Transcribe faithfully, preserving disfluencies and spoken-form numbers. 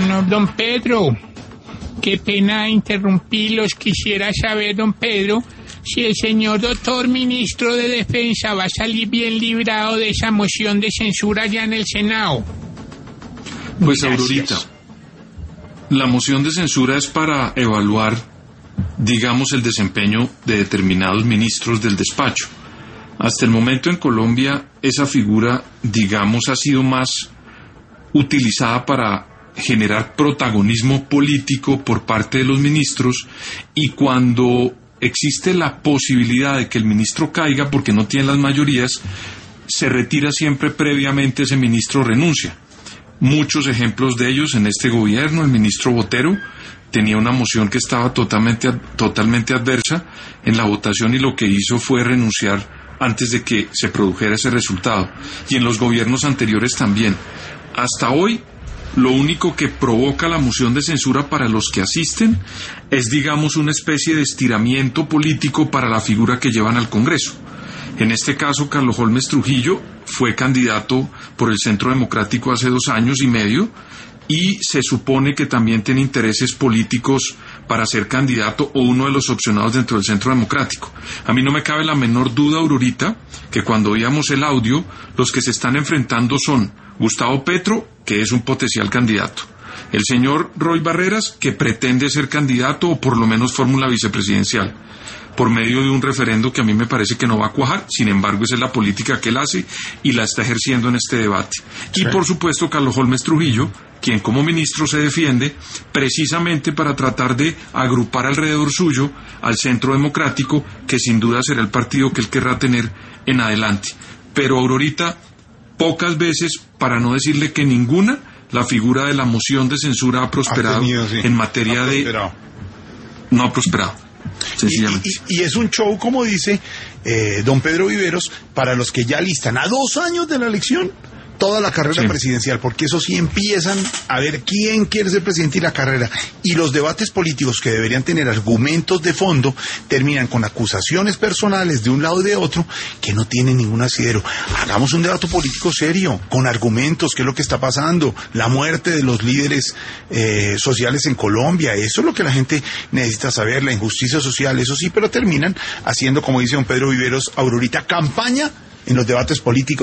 No, don Pedro, qué pena interrumpirlos. Quisiera saber, don Pedro, si el señor doctor ministro de Defensa va a salir bien librado de esa moción de censura ya en el Senado. Pues, Gracias. Aurorita, la moción de censura es para evaluar, digamos, el desempeño de determinados ministros del despacho. Hasta el momento en Colombia esa figura, digamos, ha sido más utilizada para generar protagonismo político por parte de los ministros, y cuando existe la posibilidad de que el ministro caiga porque no tiene las mayorías, se retira siempre previamente, ese ministro renuncia. Muchos ejemplos de ellos en este gobierno: el ministro Botero tenía una moción que estaba totalmente, totalmente adversa en la votación y lo que hizo fue renunciar antes de que se produjera ese resultado. Y en los gobiernos anteriores también. Hasta hoy, lo único que provoca la moción de censura para los que asisten es, digamos, una especie de estiramiento político para la figura que llevan al Congreso. En este caso, Carlos Holmes Trujillo fue candidato por el Centro Democrático hace dos años y medio, y se supone que también tiene intereses políticos para ser candidato o uno de los opcionados dentro del Centro Democrático. A mí no me cabe la menor duda, Aurorita, que cuando oíamos el audio, los que se están enfrentando son Gustavo Petro, que es un potencial candidato; el señor Roy Barreras, que pretende ser candidato o por lo menos fórmula vicepresidencial, por medio de un referendo que a mí me parece que no va a cuajar. Sin embargo, esa es la política que él hace y la está ejerciendo en este debate. Sí. Y por supuesto, Carlos Holmes Trujillo, quien como ministro se defiende precisamente para tratar de agrupar alrededor suyo al Centro Democrático, que sin duda será el partido que él querrá tener en adelante. Pero, Aurorita, pocas veces, para no decirle que ninguna, la figura de la moción de censura ha prosperado ha tenido, sí. en materia de... No ha prosperado. Y, y, y es un show, como dice eh, don Pedro Viveros, para los que ya listan a dos años de la elección toda la carrera sí. presidencial, porque eso sí empiezan a ver quién quiere ser presidente y la carrera. Y los debates políticos, que deberían tener argumentos de fondo, terminan con acusaciones personales de un lado y de otro que no tienen ningún asidero. Hagamos un debate político serio, con argumentos, qué es lo que está pasando, la muerte de los líderes eh, sociales en Colombia. Eso es lo que la gente necesita saber, la injusticia social, eso sí, pero terminan haciendo, como dice don Pedro Viveros, Aurorita, campaña en los debates políticos.